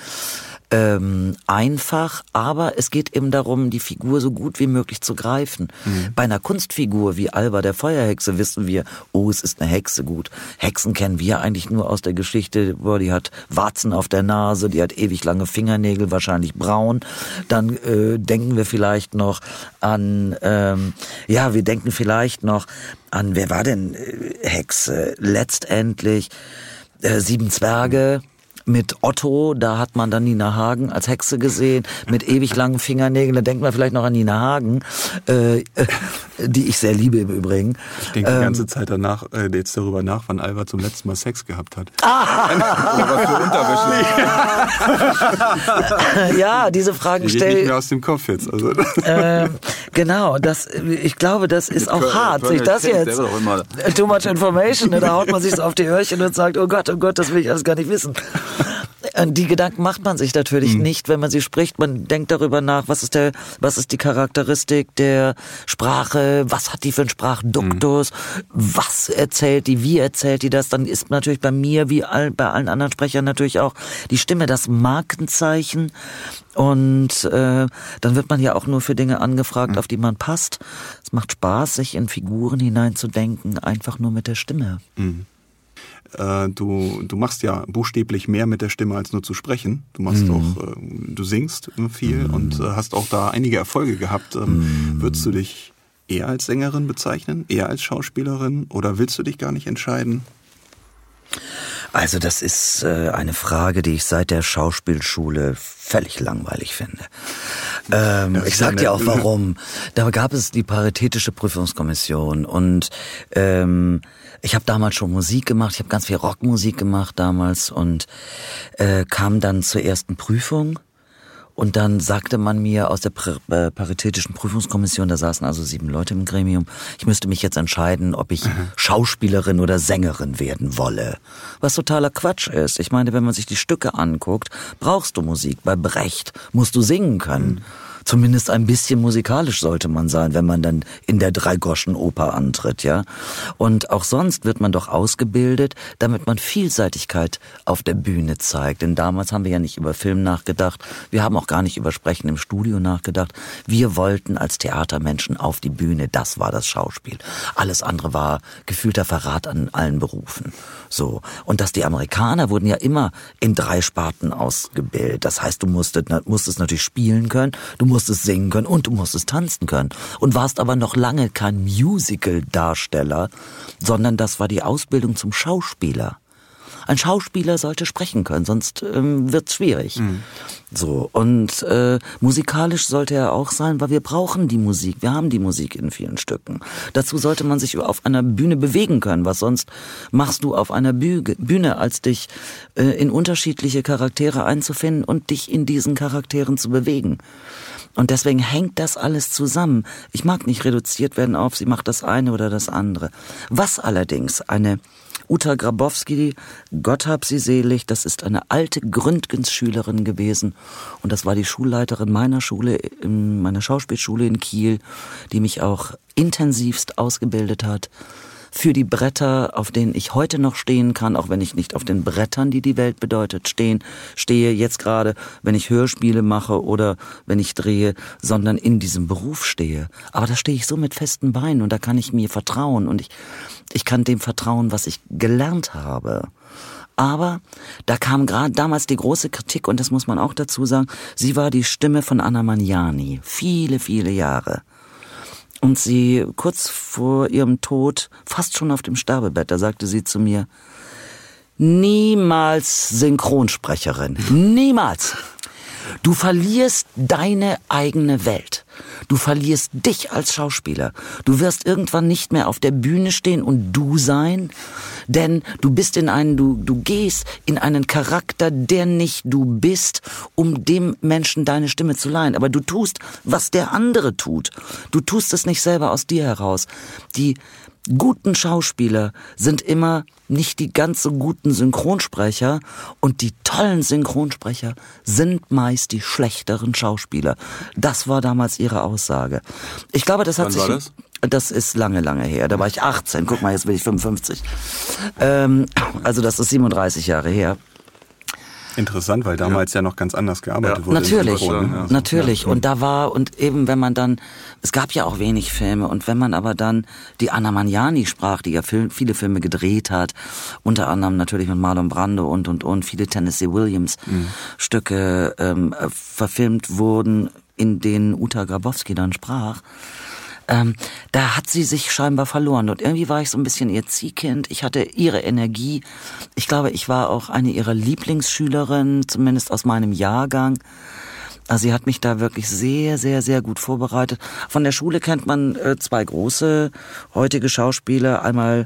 einfach, aber es geht eben darum, die Figur so gut wie möglich zu greifen. Bei einer Kunstfigur wie Alva der Feuerhexe wissen wir, es ist eine Hexe, gut. Hexen kennen wir eigentlich nur aus der Geschichte, die hat Warzen auf der Nase, die hat ewig lange Fingernägel, wahrscheinlich braun. Dann denken wir vielleicht noch an, wer war denn Hexe? Letztendlich 7 Zwerge. Mit Otto, da hat man dann Nina Hagen als Hexe gesehen, mit ewig langen Fingernägeln, da denken wir vielleicht noch an Nina Hagen, die ich sehr liebe im Übrigen. Ich denke die ganze Zeit danach, jetzt darüber nach, wann Alva zum letzten Mal Sex gehabt hat. Oder was für Unterwäsche. Ja, diese Fragen stellen. Die geht nicht mehr aus dem Kopf jetzt. Also. Genau, ich glaube, das ist auch hart, sich das jetzt, too much information, da haut man sich so auf die Öhrchen und sagt, oh Gott, das will ich alles gar nicht wissen. Die Gedanken macht man sich natürlich nicht, wenn man sie spricht. Man denkt darüber nach, was ist die Charakteristik der Sprache, was hat die für einen Sprachduktus, was erzählt die, wie erzählt die das. Dann ist natürlich bei mir, wie bei allen anderen Sprechern, natürlich auch die Stimme das Markenzeichen. Und dann wird man ja auch nur für Dinge angefragt, auf die man passt. Es macht Spaß, sich in Figuren hineinzudenken, einfach nur mit der Stimme. Du machst ja buchstäblich mehr mit der Stimme als nur zu sprechen. Du machst auch, du singst viel und hast auch da einige Erfolge gehabt. Würdest du dich eher als Sängerin bezeichnen, eher als Schauspielerin oder willst du dich gar nicht entscheiden? Also das ist eine Frage, die ich seit der Schauspielschule völlig langweilig finde. Ich sag dir auch warum. Da gab es die Paritätische Prüfungskommission und ich habe damals schon Musik gemacht, ich habe ganz viel Rockmusik gemacht damals und kam dann zur ersten Prüfung. Und dann sagte man mir aus der Paritätischen Prüfungskommission, da saßen also 7 Leute im Gremium, ich müsste mich jetzt entscheiden, ob ich Schauspielerin oder Sängerin werden wolle. Was totaler Quatsch ist. Ich meine, wenn man sich die Stücke anguckt, brauchst du Musik. Bei Brecht musst du singen können. Zumindest ein bisschen musikalisch sollte man sein, wenn man dann in der Dreigroschenoper antritt, ja. Und auch sonst wird man doch ausgebildet, damit man Vielseitigkeit auf der Bühne zeigt. Denn damals haben wir ja nicht über Film nachgedacht. Wir haben auch gar nicht über Sprechen im Studio nachgedacht. Wir wollten als Theatermenschen auf die Bühne. Das war das Schauspiel. Alles andere war gefühlter Verrat an allen Berufen. So. Und dass die Amerikaner wurden ja immer in 3 Sparten ausgebildet. Das heißt, du musstest natürlich spielen können, du musstest singen können und du musstest tanzen können. Und warst aber noch lange kein Musical-Darsteller, sondern das war die Ausbildung zum Schauspieler. Ein Schauspieler sollte sprechen können, sonst wird's schwierig. So, und musikalisch sollte er auch sein, weil wir brauchen die Musik. Wir haben die Musik in vielen Stücken. Dazu sollte man sich auf einer Bühne bewegen können, was sonst machst du auf einer Bühne, als dich in unterschiedliche Charaktere einzufinden und dich in diesen Charakteren zu bewegen. Und deswegen hängt das alles zusammen. Ich mag nicht reduziert werden auf, sie macht das eine oder das andere. Was allerdings eine Uta Grabowski, Gott hab sie selig, das ist eine alte Gründgens-Schülerin gewesen. Und das war die Schulleiterin meiner Schule, meiner Schauspielschule in Kiel, die mich auch intensivst ausgebildet hat. Für die Bretter, auf denen ich heute noch stehen kann, auch wenn ich nicht auf den Brettern, die die Welt bedeutet, stehe jetzt gerade, wenn ich Hörspiele mache oder wenn ich drehe, sondern in diesem Beruf stehe. Aber da stehe ich so mit festen Beinen und da kann ich mir vertrauen und ich kann dem vertrauen, was ich gelernt habe. Aber da kam gerade damals die große Kritik, und das muss man auch dazu sagen, sie war die Stimme von Anna Magnani, viele, viele Jahre. Und sie, kurz vor ihrem Tod, fast schon auf dem Sterbebett, da sagte sie zu mir, niemals Synchronsprecherin, niemals. Du verlierst deine eigene Welt. Du verlierst dich als Schauspieler. Du wirst irgendwann nicht mehr auf der Bühne stehen und du sein, denn du bist du gehst in einen Charakter, der nicht du bist, um dem Menschen deine Stimme zu leihen. Aber du tust, was der andere tut. Du tust es nicht selber aus dir heraus. Die guten Schauspieler sind immer nicht die ganz so guten Synchronsprecher und die tollen Synchronsprecher sind meist die schlechteren Schauspieler. Das war damals ihre Aussage. Ich glaube, das hat Wann sich... war das? Das ist lange, lange her. Da war ich 18. Guck mal, jetzt bin ich 55. Also das ist 37 Jahre her. Interessant, weil damals ja noch ganz anders gearbeitet wurde. Natürlich. Und da war, und eben wenn man dann, es gab ja auch wenig Filme, und wenn man aber dann die Anna Magnani sprach, die ja viele Filme gedreht hat, unter anderem natürlich mit Marlon Brando und viele Tennessee Williams Stücke verfilmt wurden, in denen Uta Grabowski dann sprach, da hat sie sich scheinbar verloren. Und irgendwie war ich so ein bisschen ihr Ziehkind. Ich hatte ihre Energie. Ich glaube, ich war auch eine ihrer Lieblingsschülerinnen, zumindest aus meinem Jahrgang. Also sie hat mich da wirklich sehr, sehr, sehr gut vorbereitet. Von der Schule kennt man 2 große heutige Schauspieler. Einmal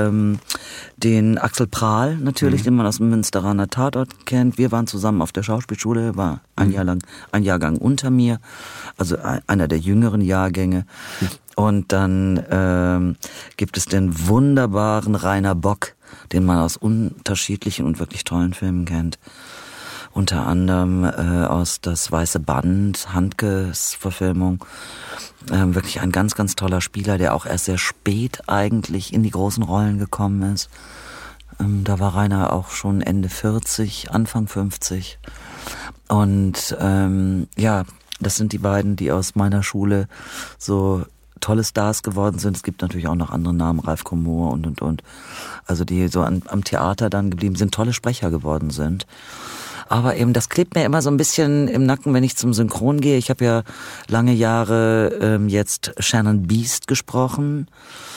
den Axel Prahl natürlich, den man aus dem Münsteraner Tatort kennt. Wir waren zusammen auf der Schauspielschule, war ein Jahrgang unter mir, also einer der jüngeren Jahrgänge. Und dann gibt es den wunderbaren Rainer Bock, den man aus unterschiedlichen und wirklich tollen Filmen kennt. Unter anderem aus Das Weiße Band, Handkes Verfilmung. Wirklich ein ganz, ganz toller Spieler, der auch erst sehr spät eigentlich in die großen Rollen gekommen ist. Da war Rainer auch schon Ende 40, Anfang 50. Und ja, das sind die beiden, die aus meiner Schule so tolle Stars geworden sind. Es gibt natürlich auch noch andere Namen, Ralf Komor und. Also die so am Theater dann geblieben sind, tolle Sprecher geworden sind. Aber eben, das klebt mir immer so ein bisschen im Nacken, wenn ich zum Synchron gehe. Ich habe ja lange Jahre jetzt Shannon Beast gesprochen.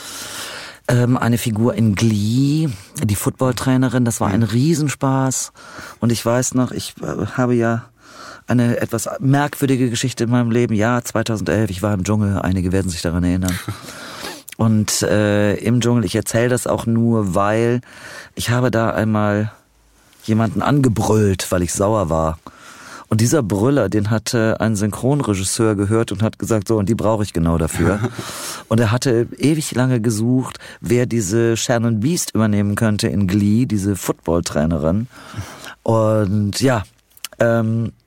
Eine Figur in Glee, die Footballtrainerin, das war ein Riesenspaß. Und ich weiß noch, ich habe ja eine etwas merkwürdige Geschichte in meinem Leben. Ja, 2011, ich war im Dschungel, einige werden sich daran erinnern. Und im Dschungel, ich erzähle das auch nur, weil ich habe da einmal jemanden angebrüllt, weil ich sauer war. Und dieser Brüller, den hatte ein Synchronregisseur gehört und hat gesagt, so, und die brauche ich genau dafür. Und er hatte ewig lange gesucht, wer diese Shannon Beast übernehmen könnte in Glee, diese Footballtrainerin. Und ja,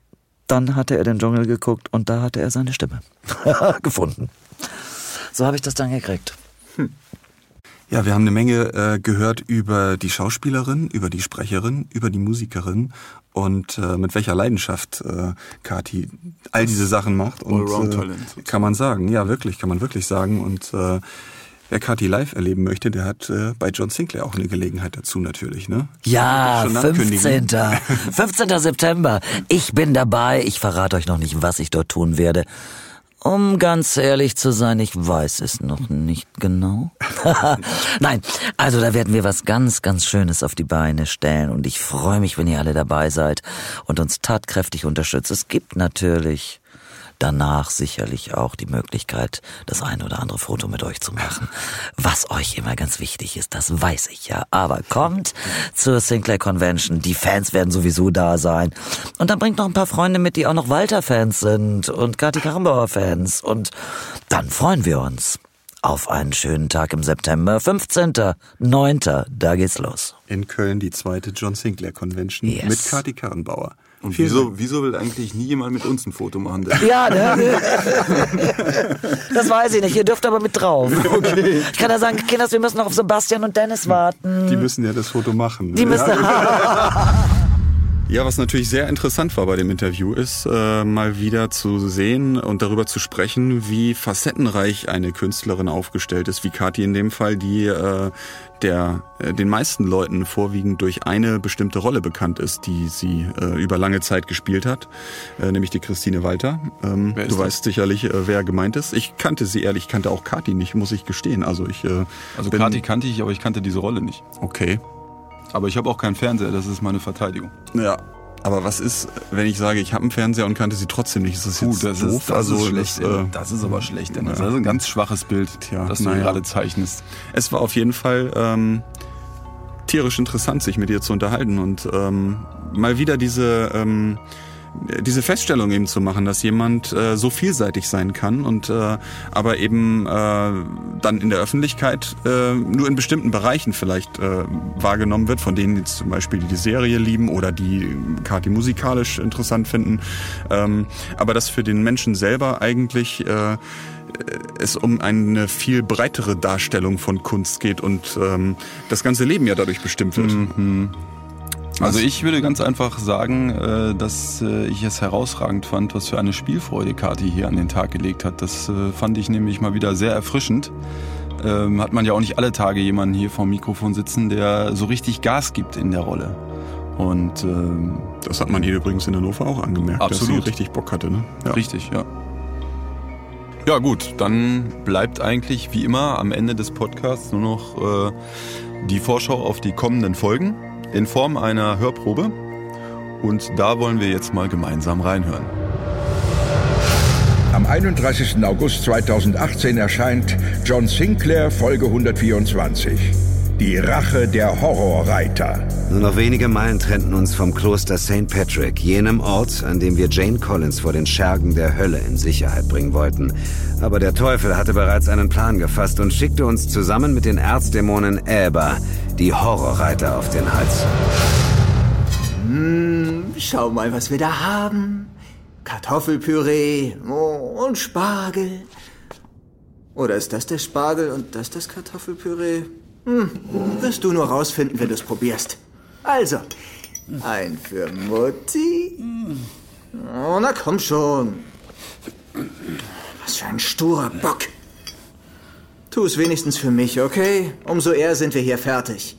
Dann hatte er den Dschungel geguckt und da hatte er seine Stimme gefunden. So habe ich das dann gekriegt. Ja, wir haben eine Menge gehört über die Schauspielerin, über die Sprecherin, über die Musikerin und mit welcher Leidenschaft Kathi all diese Sachen macht. Und kann man sagen, ja wirklich, kann man wirklich sagen. Und wer Kathi live erleben möchte, der hat bei John Sinclair auch eine Gelegenheit dazu natürlich, ne? Ja, 15. September. Ich bin dabei. Ich verrate euch noch nicht, was ich dort tun werde. Um ganz ehrlich zu sein, ich weiß es noch nicht genau. Nein, also da werden wir was ganz, ganz Schönes auf die Beine stellen und ich freue mich, wenn ihr alle dabei seid und uns tatkräftig unterstützt. Es gibt natürlich danach sicherlich auch die Möglichkeit, das ein oder andere Foto mit euch zu machen. Was euch immer ganz wichtig ist, das weiß ich ja. Aber kommt zur Sinclair Convention, die Fans werden sowieso da sein. Und dann bringt noch ein paar Freunde mit, die auch noch Walter-Fans sind und Kathi Karrenbauer-Fans. Und dann freuen wir uns auf einen schönen Tag im September, 15.09., da geht's los. In Köln die 2. John Sinclair Convention mit Kathi Karrenbauer. Und wieso will eigentlich nie jemand mit uns ein Foto machen? Ja, ne? Das weiß ich nicht. Ihr dürft aber mit drauf. Okay. Ich kann ja sagen, Kinders, wir müssen noch auf Sebastian und Dennis warten. Die müssen ja das Foto machen. Die müssen. Ja, was natürlich sehr interessant war bei dem Interview, ist mal wieder zu sehen und darüber zu sprechen, wie facettenreich eine Künstlerin aufgestellt ist, wie Kathi in dem Fall, die den meisten Leuten vorwiegend durch eine bestimmte Rolle bekannt ist, die sie über lange Zeit gespielt hat, nämlich die Christine Walter. Du weißt sicherlich, wer gemeint ist. Ich kannte sie ehrlich, ich kannte auch Kathi nicht, muss ich gestehen. Also Kathi kannte ich, aber ich kannte diese Rolle nicht. Okay. Aber ich habe auch keinen Fernseher, das ist meine Verteidigung. Ja, aber was ist, wenn ich sage, ich habe einen Fernseher und kannte sie trotzdem nicht? Ist das jetzt doof? Das ist schlecht. Das ist aber schlecht, denn das ist ein ganz schwaches Bild, das du gerade zeichnest. Es war auf jeden Fall tierisch interessant, sich mit ihr zu unterhalten und mal wieder diese Feststellung eben zu machen, dass jemand so vielseitig sein kann und aber eben dann in der Öffentlichkeit nur in bestimmten Bereichen vielleicht wahrgenommen wird, von denen jetzt zum Beispiel die Serie lieben oder die Kathi musikalisch interessant finden, aber dass für den Menschen selber eigentlich es um eine viel breitere Darstellung von Kunst geht und das ganze Leben ja dadurch bestimmt wird. Mhm. Also ich würde ganz einfach sagen, dass ich es herausragend fand, was für eine Spielfreude Kathi hier an den Tag gelegt hat. Das fand ich nämlich mal wieder sehr erfrischend. Hat man ja auch nicht alle Tage jemanden hier vorm Mikrofon sitzen, der so richtig Gas gibt in der Rolle. Und das hat man ihr übrigens in Hannover auch angemerkt, absolut. Dass sie richtig Bock hatte. Ne? Ja. Richtig, ja. Ja gut, dann bleibt eigentlich wie immer am Ende des Podcasts nur noch die Vorschau auf die kommenden Folgen in Form einer Hörprobe. Und da wollen wir jetzt mal gemeinsam reinhören. Am 31. August 2018 erscheint John Sinclair Folge 124. Die Rache der Horrorreiter. Nur noch wenige Meilen trennten uns vom Kloster St. Patrick, jenem Ort, an dem wir Jane Collins vor den Schergen der Hölle in Sicherheit bringen wollten. Aber der Teufel hatte bereits einen Plan gefasst und schickte uns zusammen mit den Erzdämonen Äber, die Horrorreiter, auf den Hals. Schau mal, was wir da haben. Kartoffelpüree und Spargel. Oder ist das der Spargel und das Kartoffelpüree? Wirst du nur rausfinden, wenn du es probierst. Also, ein für Mutti. Oh, na komm schon. Was für ein sturer Bock. Tu es wenigstens für mich, okay? Umso eher sind wir hier fertig.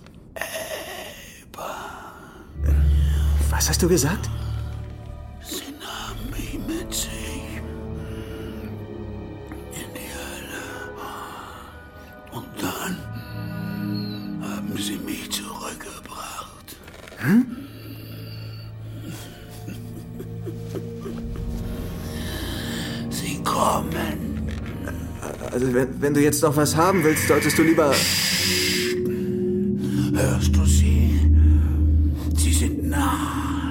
Was hast du gesagt? Sie nahmen mich mit sich in die Hölle. Und dann haben sie mich zurückgebracht. Sie kommen. Also, wenn du jetzt noch was haben willst, solltest du lieber... Hörst du sie? Sie sind nah.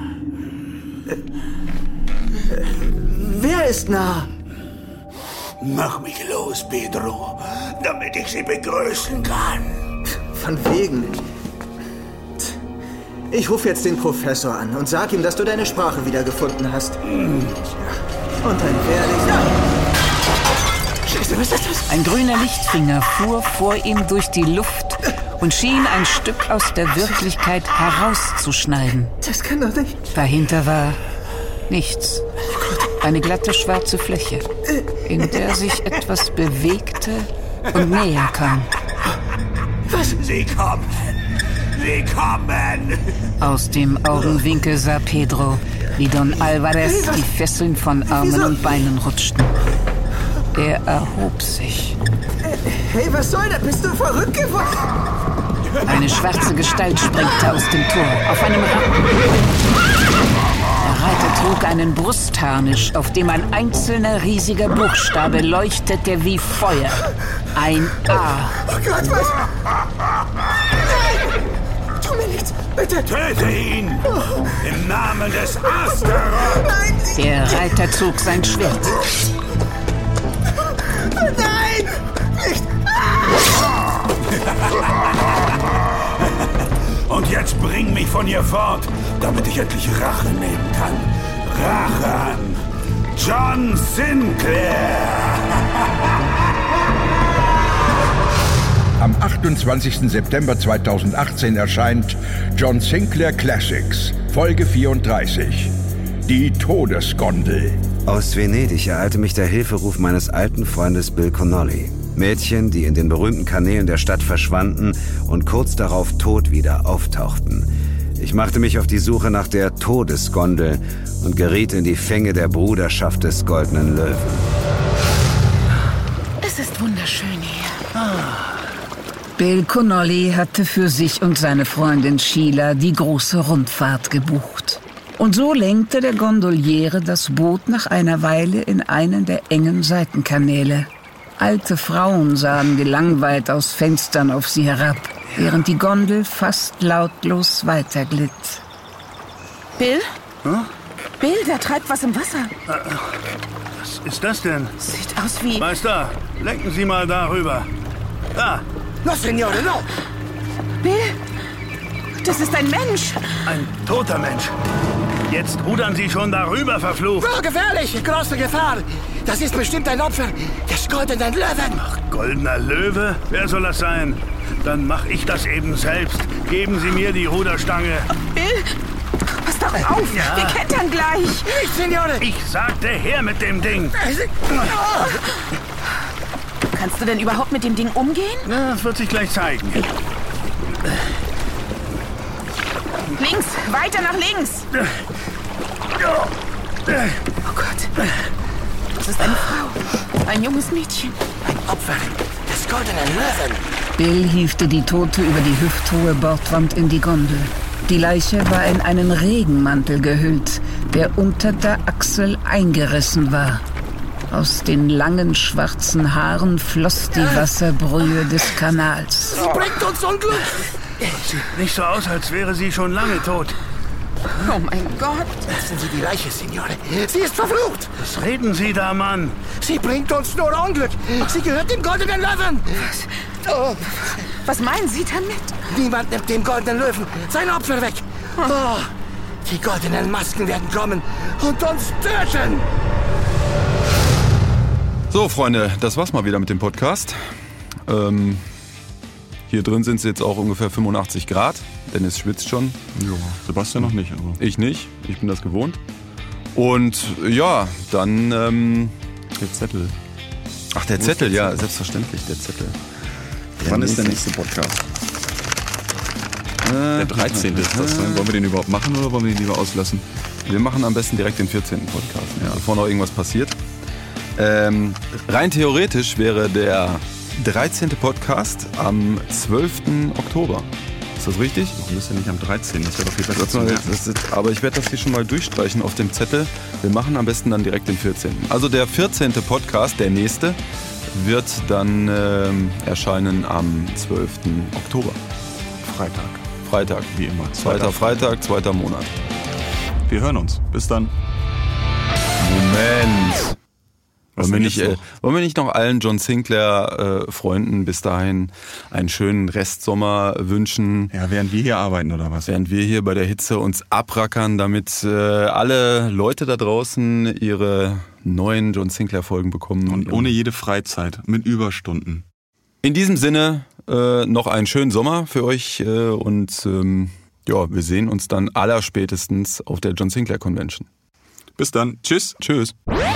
Wer ist nah? Mach mich los, Pedro, damit ich sie begrüßen kann. Von wegen. Ich rufe jetzt den Professor an und sag ihm, dass du deine Sprache wiedergefunden hast. Und dann werde ich... Scheiße, was ist das? Ein grüner Lichtfinger fuhr vor ihm durch die Luft und schien ein Stück aus der Wirklichkeit herauszuschneiden. Das kann doch nicht... Dahinter war nichts. Eine glatte schwarze Fläche, in der sich etwas bewegte und näher kam. Was? Sie kommen! Sie kommen! Aus dem Augenwinkel sah Pedro, wie Don Alvarez die Fesseln von Armen und Beinen rutschten. Er erhob sich. Hey, was soll das? Bist du verrückt geworden? Eine schwarze Gestalt sprengte aus dem Tor auf einem Rappen. Der Reiter trug einen Brustharnisch, auf dem ein einzelner riesiger Buchstabe leuchtete wie Feuer. Ein A. Oh Gott, was? Nein! Tu mir nichts, bitte! Töte ihn! Im Namen des Astaroth! Nein! Der Reiter zog sein Schwert. Nein! Nicht! Und jetzt bring mich von hier fort, damit ich endlich Rache nehmen kann. Rache an John Sinclair! Am 28. September 2018 erscheint John Sinclair Classics, Folge 34. Die Todesgondel. Aus Venedig ereilte mich der Hilferuf meines alten Freundes Bill Connolly. Mädchen, die in den berühmten Kanälen der Stadt verschwanden und kurz darauf tot wieder auftauchten. Ich machte mich auf die Suche nach der Todesgondel und geriet in die Fänge der Bruderschaft des Goldenen Löwen. Es ist wunderschön hier. Bill Connolly hatte für sich und seine Freundin Sheila die große Rundfahrt gebucht. Und so lenkte der Gondoliere das Boot nach einer Weile in einen der engen Seitenkanäle. Alte Frauen sahen gelangweilt aus Fenstern auf sie herab, während die Gondel fast lautlos weiterglitt. Bill? Hm? Bill, da treibt was im Wasser. Was ist das denn? Sieht aus wie... Meister, lenken Sie mal darüber. Da! No, Signore, no! Bill, das ist ein Mensch. Ein toter Mensch. Jetzt rudern Sie schon darüber, verflucht. Oh, gefährlich! Große Gefahr! Das ist bestimmt ein Opfer des Goldenen Löwen. Ach, Goldener Löwe? Wer soll das sein? Dann mach ich das eben selbst. Geben Sie mir die Ruderstange. Bill, pass doch auf! Ja. Wir kentern gleich! Nicht, Signore! Ich sagte, her mit dem Ding! Kannst du denn überhaupt mit dem Ding umgehen? Na, das wird sich gleich zeigen. Links, weiter nach links! Oh Gott. Das ist eine Frau. Ein junges Mädchen. Ein Opfer des Goldenen Löwen. Bill hiefte die Tote über die hüfthohe Bordwand in die Gondel. Die Leiche war in einen Regenmantel gehüllt, der unter der Achsel eingerissen war. Aus den langen schwarzen Haaren floss die Wasserbrühe des Kanals. Sie bringt uns Unglück! Sieht nicht so aus, als wäre sie schon lange tot. Oh mein Gott! Lassen Sie die Leiche, Signore. Sie ist verflucht! Was reden Sie da, Mann? Sie bringt uns nur Unglück. Sie gehört dem Goldenen Löwen. Oh. Was meinen Sie damit? Niemand nimmt dem Goldenen Löwen sein Opfer weg. Oh. Die goldenen Masken werden kommen und uns töten. So, Freunde, das war's mal wieder mit dem Podcast. Hier drin sind es jetzt auch ungefähr 85 Grad. Dennis schwitzt schon. Ja, Sebastian noch nicht. Aber ich nicht. Ich bin das gewohnt. Und ja, dann... der Zettel. Ach, der Zettel, ja, selbstverständlich, der Zettel. Wann ist der nächste Podcast? Der 13. ist das. Wollen wir den überhaupt machen oder wollen wir den lieber auslassen? Wir machen am besten direkt den 14. Podcast, bevor noch irgendwas passiert. Rein theoretisch wäre der 13. Podcast am 12. Oktober. Ist das richtig? Warum ist der nicht am 13.? Das wäre doch viel besser. Aber ich werde das hier schon mal durchstreichen auf dem Zettel. Wir machen am besten dann direkt den 14. Also der 14. Podcast, der nächste, wird dann erscheinen am 12. Oktober. Freitag. Wie immer. Zweiter Freitag, 2. Monat. Wir hören uns. Bis dann. Moment. Wollen wir nicht noch allen John Sinclair Freunden bis dahin einen schönen Restsommer wünschen? Ja, während wir hier arbeiten oder was? Während wir hier bei der Hitze uns abrackern, damit alle Leute da draußen ihre neuen John Sinclair Folgen bekommen. Und ohne jede Freizeit, mit Überstunden. In diesem Sinne noch einen schönen Sommer für euch und wir sehen uns dann allerspätestens auf der John Sinclair Convention. Bis dann. Tschüss. Tschüss.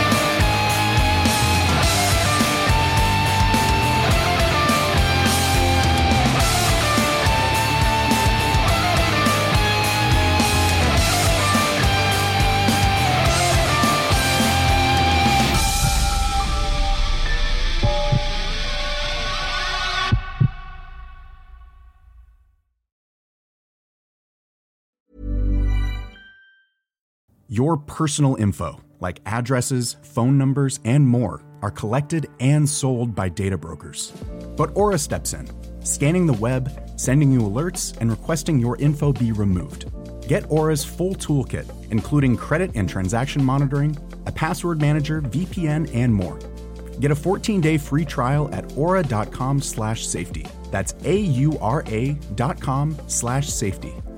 Your personal info, like addresses, phone numbers, and more, are collected and sold by data brokers. But Aura steps in, scanning the web, sending you alerts, and requesting your info be removed. Get Aura's full toolkit, including credit and transaction monitoring, a password manager, VPN, and more. Get a 14-day free trial at aura.com/safety. That's AURA.com/safety.